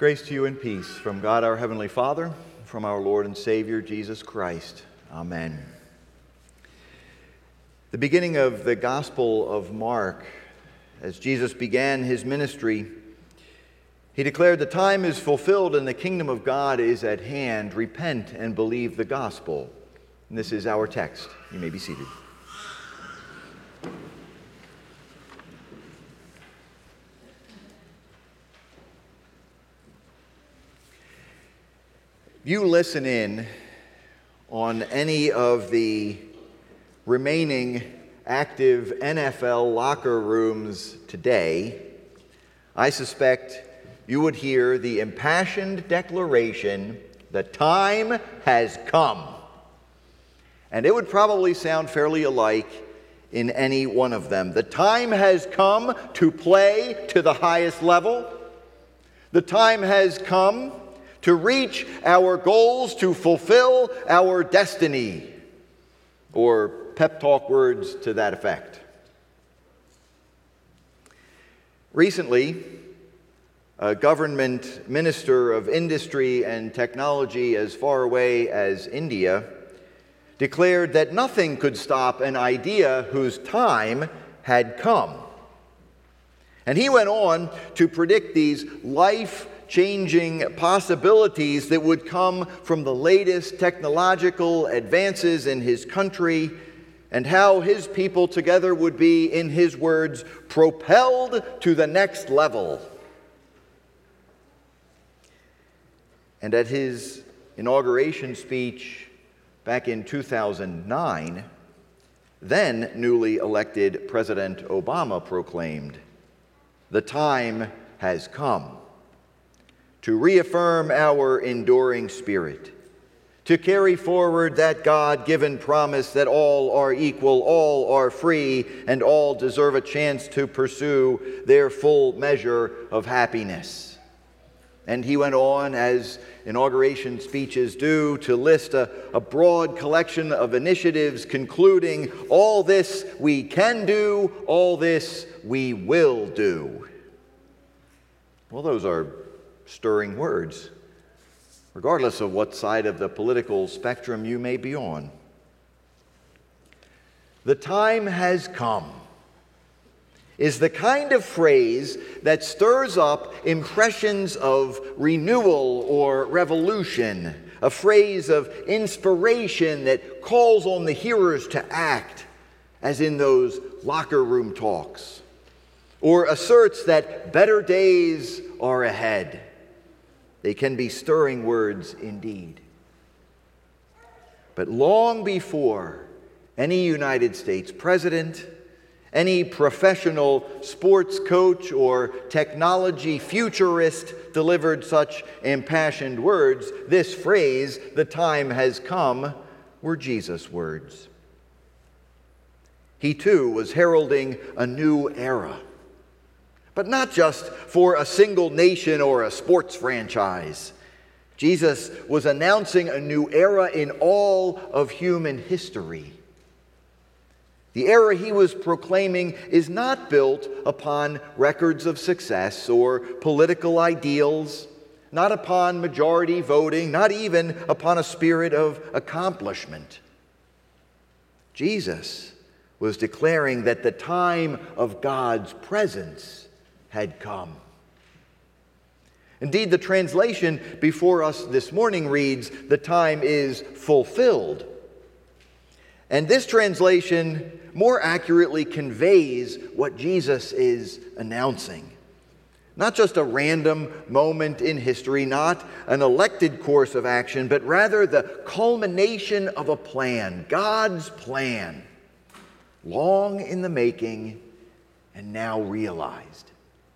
Grace to you and peace from God our Heavenly Father, from our Lord and Savior Jesus Christ. Amen. The beginning of the Gospel of Mark, as Jesus began his ministry, he declared, "The time is fulfilled and the kingdom of God is at hand. Repent and believe the gospel." And this is our text. You may be seated. You listen in on any of the remaining active NFL locker rooms today, I suspect you would hear the impassioned declaration, "The time has come." And it would probably sound fairly alike in any one of them. The time has come to play to the highest level. The time has come to reach our goals, to fulfill our destiny, or pep talk words to that effect. Recently, a government minister of industry and technology as far away as India declared that nothing could stop an idea whose time had come. And he went on to predict these life-changing possibilities that would come from the latest technological advances in his country, and how his people together would be, in his words, propelled to the next level. And at his inauguration speech back in 2009, then newly elected President Obama proclaimed, "The time has come to reaffirm our enduring spirit, to carry forward that God-given promise that all are equal, all are free, and all deserve a chance to pursue their full measure of happiness." And he went on, as inauguration speeches do, to list a broad collection of initiatives, concluding, "All this we can do, all this we will do." Well, those are stirring words, regardless of what side of the political spectrum you may be on. "The time has come" is the kind of phrase that stirs up impressions of renewal or revolution, a phrase of inspiration that calls on the hearers to act, as in those locker room talks, or asserts that better days are ahead. They can be stirring words indeed. But long before any United States president, any professional sports coach, or technology futurist delivered such impassioned words, this phrase, "the time has come," were Jesus' words. He too was heralding a new era, but not just for a single nation or a sports franchise. Jesus was announcing a new era in all of human history. The era he was proclaiming is not built upon records of success or political ideals, not upon majority voting, not even upon a spirit of accomplishment. Jesus was declaring that the time of God's presence had come. Indeed, the translation before us this morning reads, "The time is fulfilled." And this translation more accurately conveys what Jesus is announcing. Not just a random moment in history, not an elected course of action, but rather the culmination of a plan, God's plan, long in the making and now realized.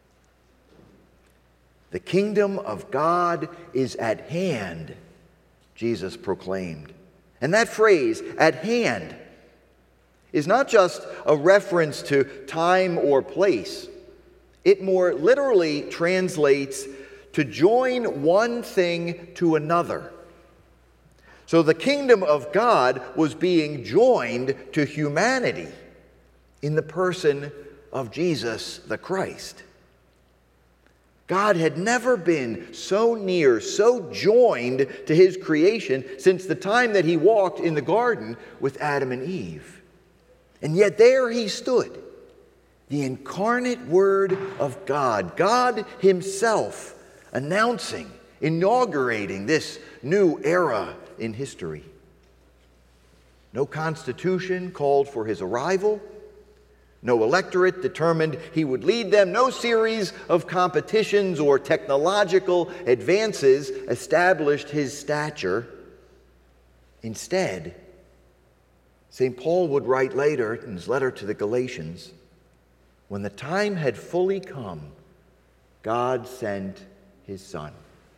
"The kingdom of God is at hand," Jesus proclaimed. And that phrase, "at hand," is not just a reference to time or place. It more literally translates to join one thing to another. So the kingdom of God was being joined to humanity in the person of Jesus the Christ. God had never been so near, so joined to his creation since the time that he walked in the garden with Adam and Eve. And yet there he stood, the incarnate Word of God, God himself announcing, inaugurating this new era in history. No constitution called for his arrival. No electorate determined he would lead them. No series of competitions or technological advances established his stature. Instead, St. Paul would write later in his letter to the Galatians, when the time had fully come, God sent his Son.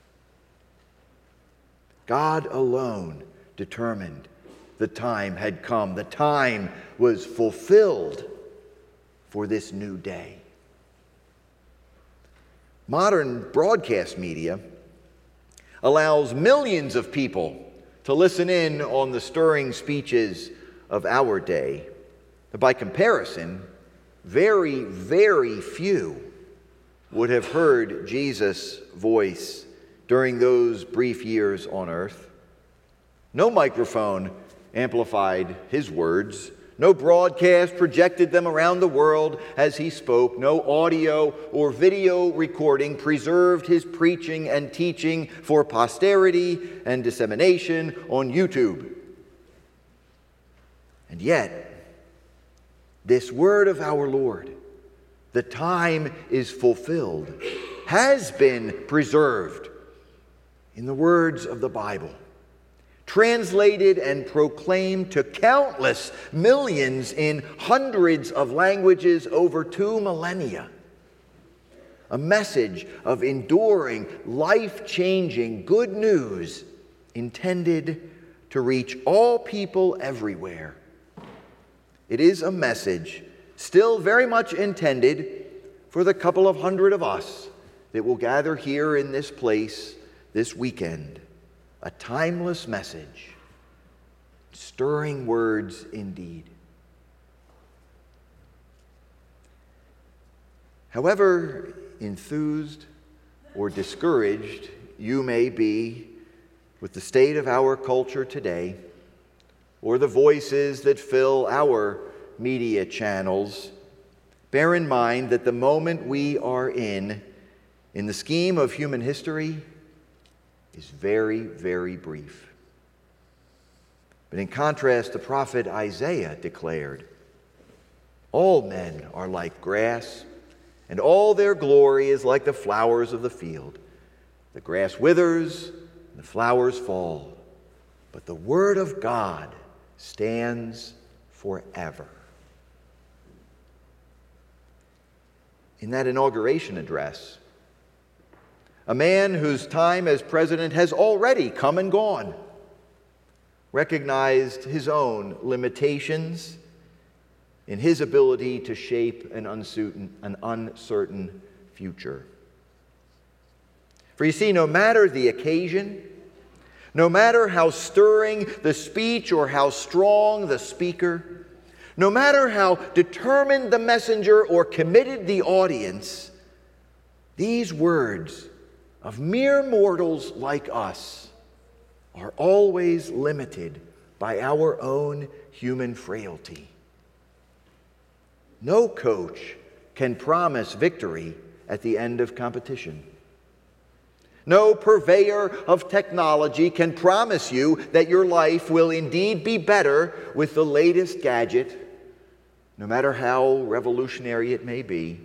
God alone determined the time had come. The time was fulfilled for this new day. Modern broadcast media allows millions of people to listen in on the stirring speeches of our day. But by comparison, very, very few would have heard Jesus' voice during those brief years on earth. No microphone amplified his words. No broadcast projected them around the world as he spoke. No audio or video recording preserved his preaching and teaching for posterity and dissemination on YouTube. And yet, this word of our Lord, the time is fulfilled, has been preserved in the words of the Bible, translated and proclaimed to countless millions in hundreds of languages over 2 millennia. A message of enduring, life-changing good news intended to reach all people everywhere. It is a message still very much intended for the couple of hundred of us that will gather here in this place this weekend. A timeless message, stirring words indeed. However enthused or discouraged you may be with the state of our culture today, or the voices that fill our media channels, bear in mind that the moment we are in the scheme of human history, is very, very brief. But in contrast, the prophet Isaiah declared, "All men are like grass, and all their glory is like the flowers of the field. The grass withers, and the flowers fall, but the word of God stands forever." In that inauguration address, a man whose time as president has already come and gone recognized his own limitations in his ability to shape an uncertain future. For you see, no matter the occasion, no matter how stirring the speech or how strong the speaker, no matter how determined the messenger or committed the audience, these words of mere mortals like us are always limited by our own human frailty. No coach can promise victory at the end of competition. No purveyor of technology can promise you that your life will indeed be better with the latest gadget, no matter how revolutionary it may be.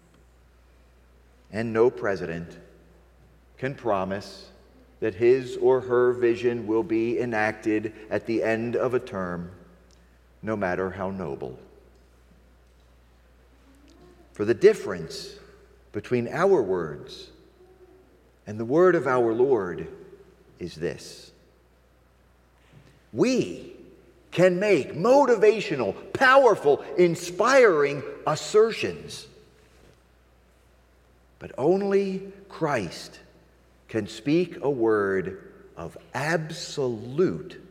And no president can promise that his or her vision will be enacted at the end of a term, no matter how noble. For the difference between our words and the word of our Lord is this: we can make motivational, powerful, inspiring assertions, but only Christ can speak a word of absolute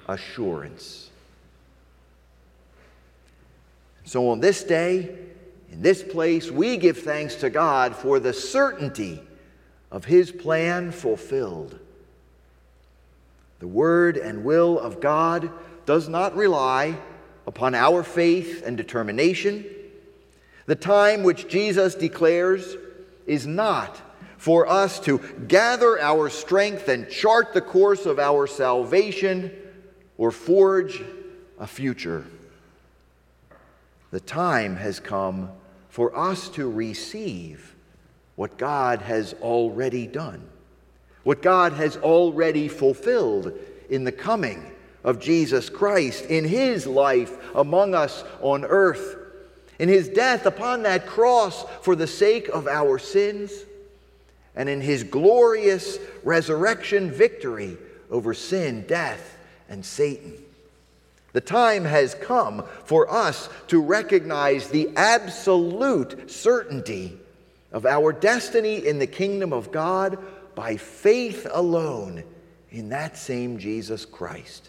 assurance. So on this day, In this place, we give thanks to God for the certainty of his plan fulfilled. The word and will of God does not rely upon our faith and determination. The time which Jesus declares is not for us to gather our strength and chart the course of our salvation or forge a future. The time has come for us to receive what God has already done, what God has already fulfilled in the coming of Jesus Christ, in his life among us on earth, in his death upon that cross for the sake of our sins, and in his glorious resurrection victory over sin, death, and Satan. The time has come for us to recognize the absolute certainty of our destiny in the kingdom of God by faith alone in that same Jesus Christ.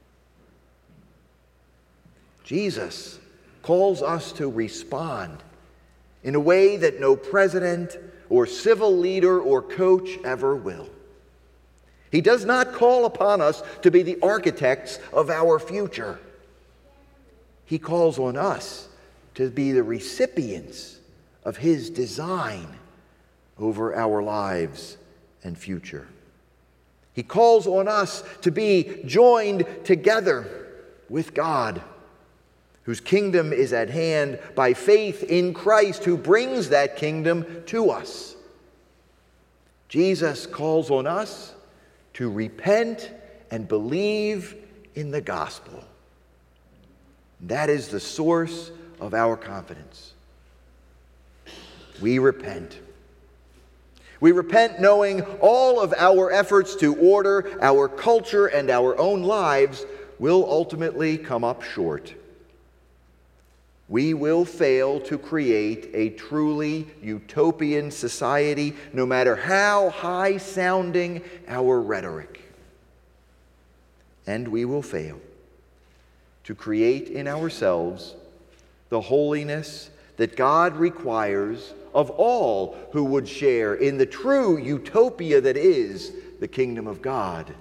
Jesus calls us to respond in a way that no president or civil leader or coach ever will. He does not call upon us to be the architects of our future. He calls on us to be the recipients of his design over our lives and future. He calls on us to be joined together with God, whose kingdom is at hand by faith in Christ, who brings that kingdom to us. Jesus calls on us to repent and believe in the gospel. That is the source of our confidence. We repent. We repent knowing all of our efforts to order our culture and our own lives will ultimately come up short. We will fail to create a truly utopian society, no matter how high-sounding our rhetoric. And we will fail to create in ourselves the holiness that God requires of all who would share in the true utopia that is the kingdom of God.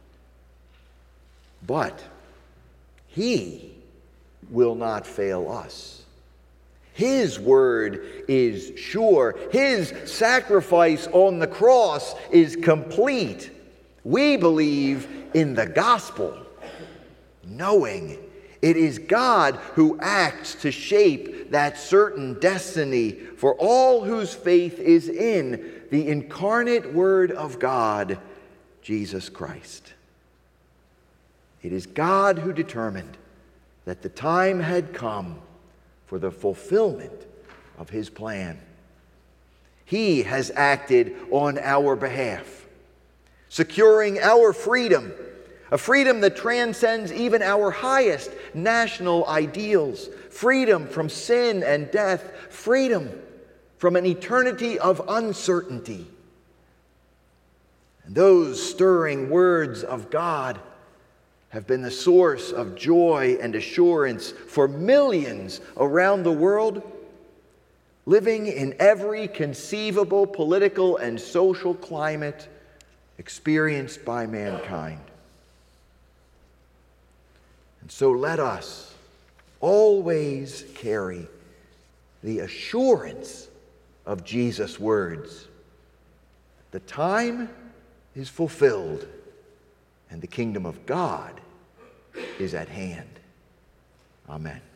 But he will not fail us. His word is sure. His sacrifice on the cross is complete. We believe in the gospel, knowing it is God who acts to shape that certain destiny for all whose faith is in the incarnate Word of God, Jesus Christ. It is God who determined that the time had come for the fulfillment of his plan. He has acted on our behalf, securing our freedom, a freedom that transcends even our highest national ideals, freedom from sin and death, freedom from an eternity of uncertainty. And those stirring words of God have been the source of joy and assurance for millions around the world, living in every conceivable political and social climate experienced by mankind. And so let us always carry the assurance of Jesus' words. The time is fulfilled, and the kingdom of God is at hand. Amen.